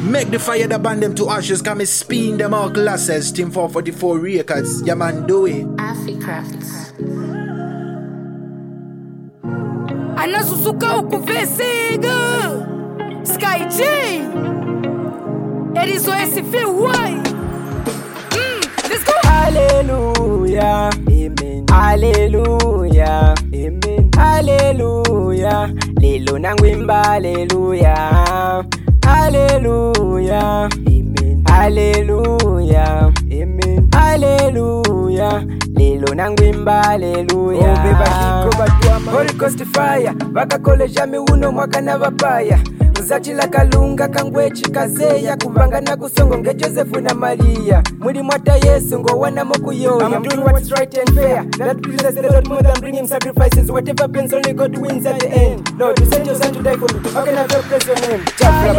Make the fire that burn them to ashes, come and spin them all glasses. Team 444 records, yeah man, do it. Africrafts. Anasusuka ukuvesiga Sky G Erizo SFY. Let's go. Hallelujah, amen. Hallelujah, amen. Hallelujah, lelo nangwimba hallelujah. Hallelujah, amen. Hallelujah, amen. Hallelujah, lelo nangwimba hallelujah. Oh beba hiko batwama Holy Ghost fire vakakoleja miuno mwaka na vapaya Zachila kalunga kangwechi kazeya kuvanga na kusongo nge Josefu na Maria Muri mwata Yesu ngo wana mokuyoya. I'm doing what's right and fair. That pleases the Lord more than bringing sacrifices. Whatever pains only God wins at the end. Lord, you sent your son to die for me. How can I ever praise your name?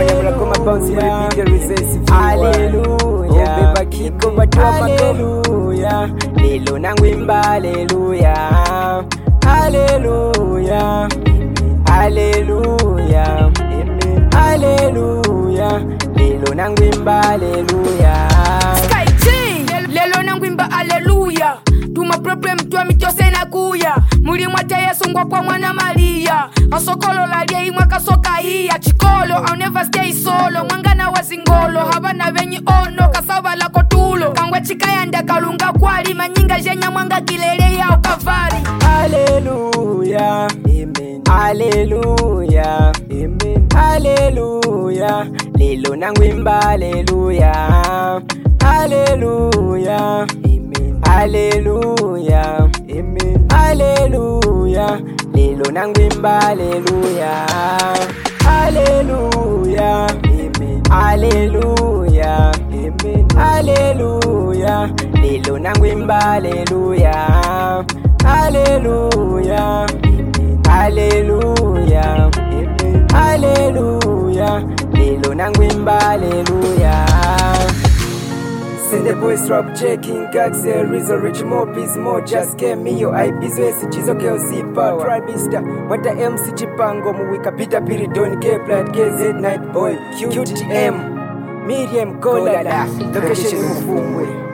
Hallelujah, beba kiko hallelujah, lelo nangwimba hallelujah. Hallelujah, hallelujah, amen. Hallelujah, lelo nangwimba hallelujah. Sky G lelo nangwimba hallelujah. Tuma problem twa mitose na kuya. Muri mwata Yesu ngwa kwa mwana Maria. Asokolo lalia imwa kasoka hiya. Chikolo I'll never stay solo. Mwangana wazingolo habana venyi ono kasaba la kotulo. Kangwe chikayanda kalunga kwali manyinga jenya mwanga kilele ya ukavari. Hallelujah, amen. Hallelujah, amen. Hallelujah, lelo nangwimba hallelujah. Hallelujah, amen. Hallelujah, amen. Hallelujah, lelo nangwimba hallelujah. Hallelujah, amen. Hallelujah, amen. Hallelujah, lelo nangwimba hallelujah. Hallelujah, amen. Hallelujah, amen. Hallelujah, lelo nangwimba hallelujah. Send the boys rap checking gags there is a rich more peace more just came me yo I business chizoke ozipa tribista mwata MC Chipango muwika Peter Piridon K Blood KZ Night Boy QTM Miriam Kolala location mufumwe.